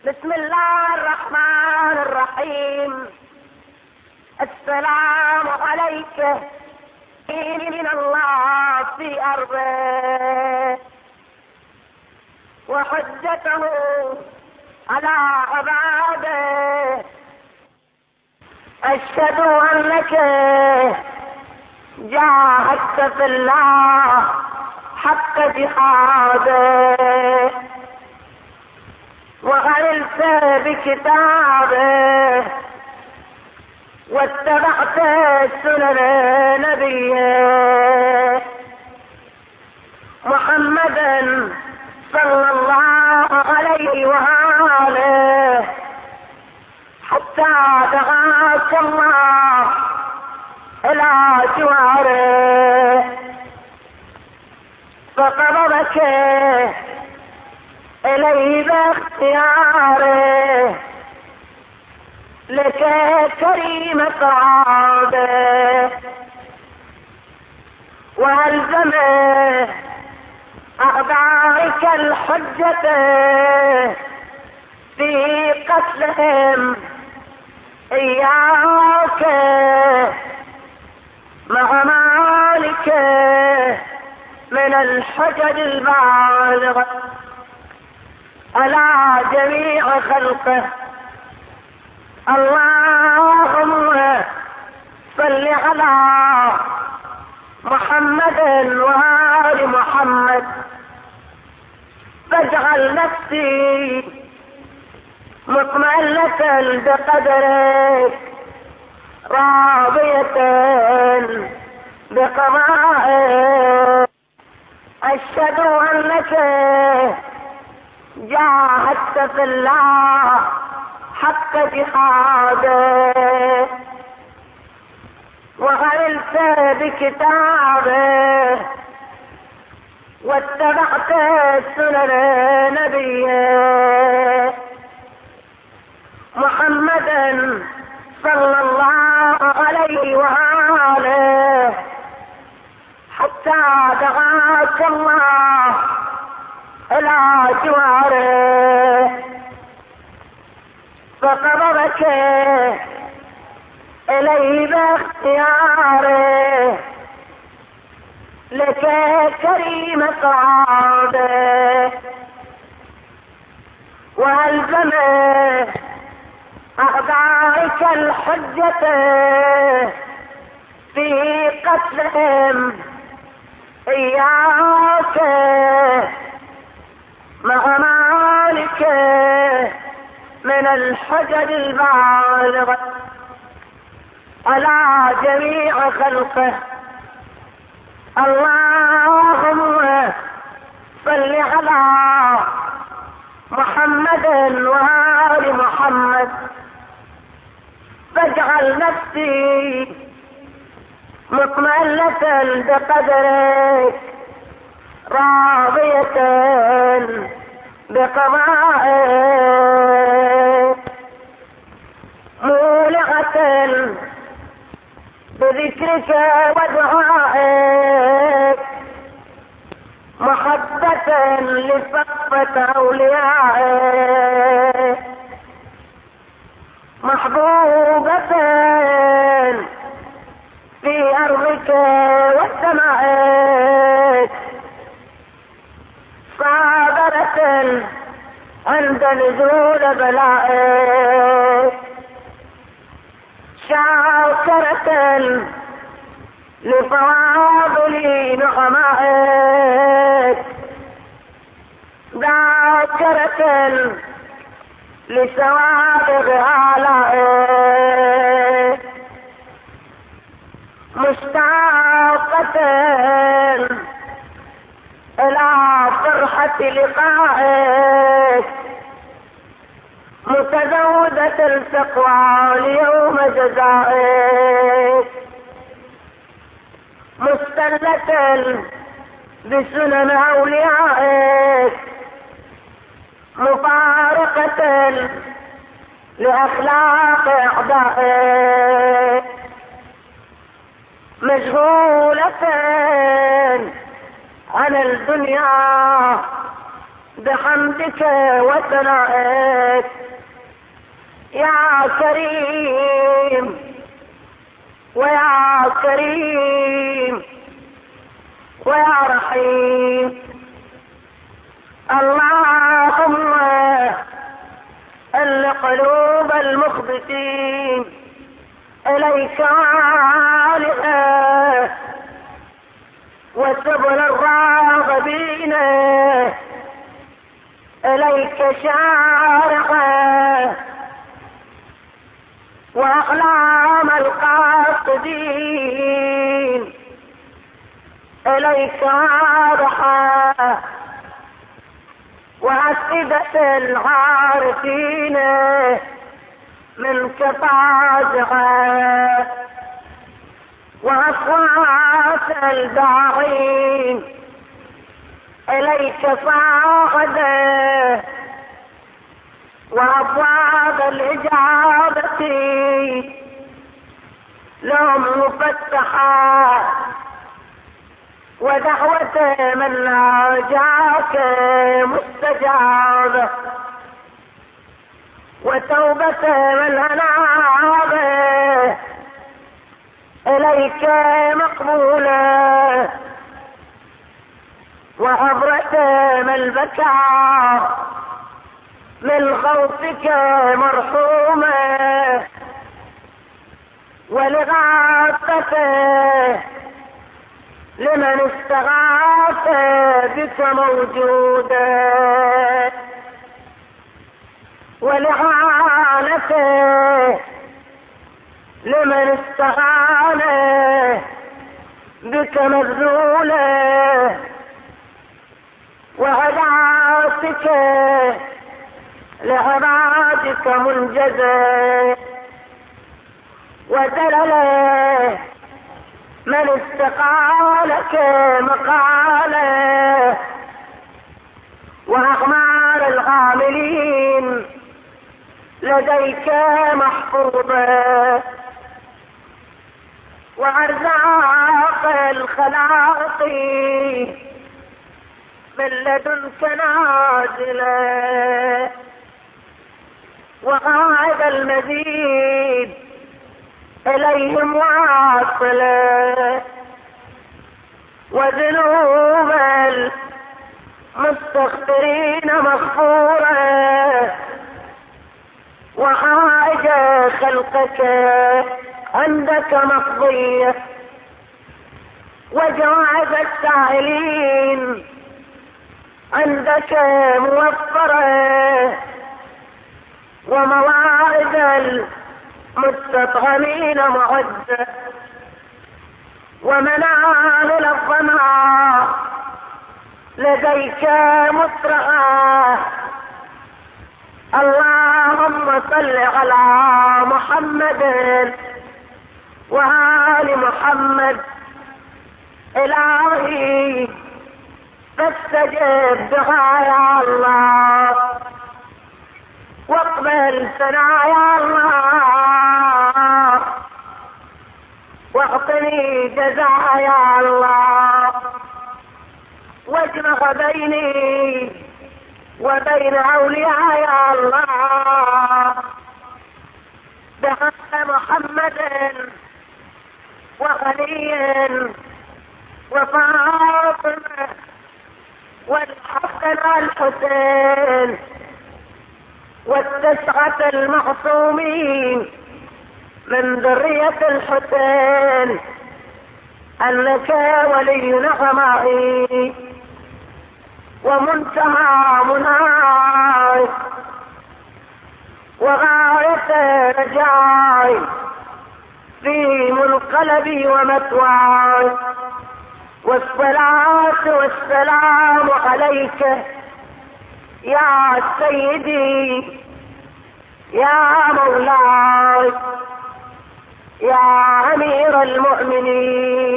بسم الله الرحمن الرحيم. السلام عليك من الله في أرضه وحجته على عباده. أشهد أنك جاهدت في الله حق جهاده وعملت بكتابه واتبعت سنن نبيه محمدا صلى الله عليه وآله حتى دعاك الله إلى جواره فقبضك إليه باختياره لك كريم صعاده وألزمه أعدائك الحجة في قتلهم إياك مع مالك من الحجج البالغة على جميع خلقه. اللهم صل على محمد وآل محمد فاجعل نفسي مطمئنة بقدرك راضية بقضائك. أشهد أنك جاهدت في الله حق جهاده وعملت بكتابه واتبعت سنن نبيه محمدا صلى الله عليه وآله حتى دعاك الله إلى جواره فقبضك إليه باختياره لك كريم صعاده وألزمه أعدائك الحجة في قتلهم إياك مع مالك من الحجج البالغة على جميع خلقه. اللهم صل على محمد وآل محمد فاجعل نفسي مطمئنة بقدرك راضية بقضائك مولعة بذكرك ودعائك محبة لصفة أوليائك محبوبة في أرضك وسمائك صابرة عند نزول بلائك شاكرة لفواضل نعمائك ذاكرة لسوابغ آلائك مشتاقة إلى فرحة لقائك متزودة التقوى ليوم جزائك مستلة بسنن أوليائك مفارقة لأخلاق أعدائك مشغولة عن الدنيا بحمدك وثنائك يا كريم ويا كريم ويا رحيم. اللهم أل قلوب المخبتين إليك عالئة، وسبل الراغبين إليك شارقة، وأقلام القاصدين إليك واضحة، وأفئدة العارفين منك فازعة، وأصوات الداعين إليك صاعدة، وأبواب الإجابة لهم مفتحة، ودعوة من ناجاك مستجابة، وتوبة من أناب إليك مقبولة، وعبرة من بكى من خوفك مرحومة، ولغاثته لمن استغاث بك موجودة، ولعانته لمن استغان بك مبذولة، وعداتك لعبادك منجزة، ودلله من استقالك مقاله، وأغمار العاملين لديك محفوظة، وأرزاق الخلاق من لدنك نازلة، وهذا المزيد إليهم واصلة، وذنوب المستغفرين مغفورة، وحاجة خلقك عندك مقضية، وجواز السائلين عندك موفرة، ومواعظ المستطعمين معدة، ومنازل الظمأ لديك مسرعة. اللهم صل على محمد وآل محمد. إلهي فاستجب دعاء يا الله، واقبل ثناء يا الله، واعطني جزاء يا الله، واجمع بيني وبين أولياء يا الله بحق محمد وعلي وفاطمة والحسن الحسين والتسعة المعصومين من ذرية الحسين، أنك ولي نعمائي ومنتهى مناي وغاية رجاي في منقلبي ومثواي. والصلاة والسلام عليك يا سيدي يا مولاي يا أمير المؤمنين.